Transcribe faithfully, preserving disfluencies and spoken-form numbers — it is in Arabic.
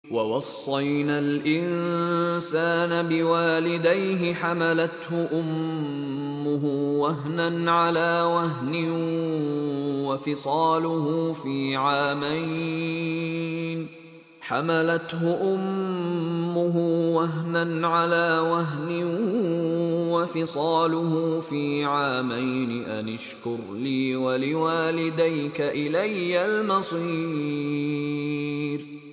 ووصينا الإنسان بوالديه حملته أمه وهنا على وهن وفصاله في عامين حملته أمه وهنا على وهن وفصاله في عامين أن اشكر لي ولوالديك إلي المصير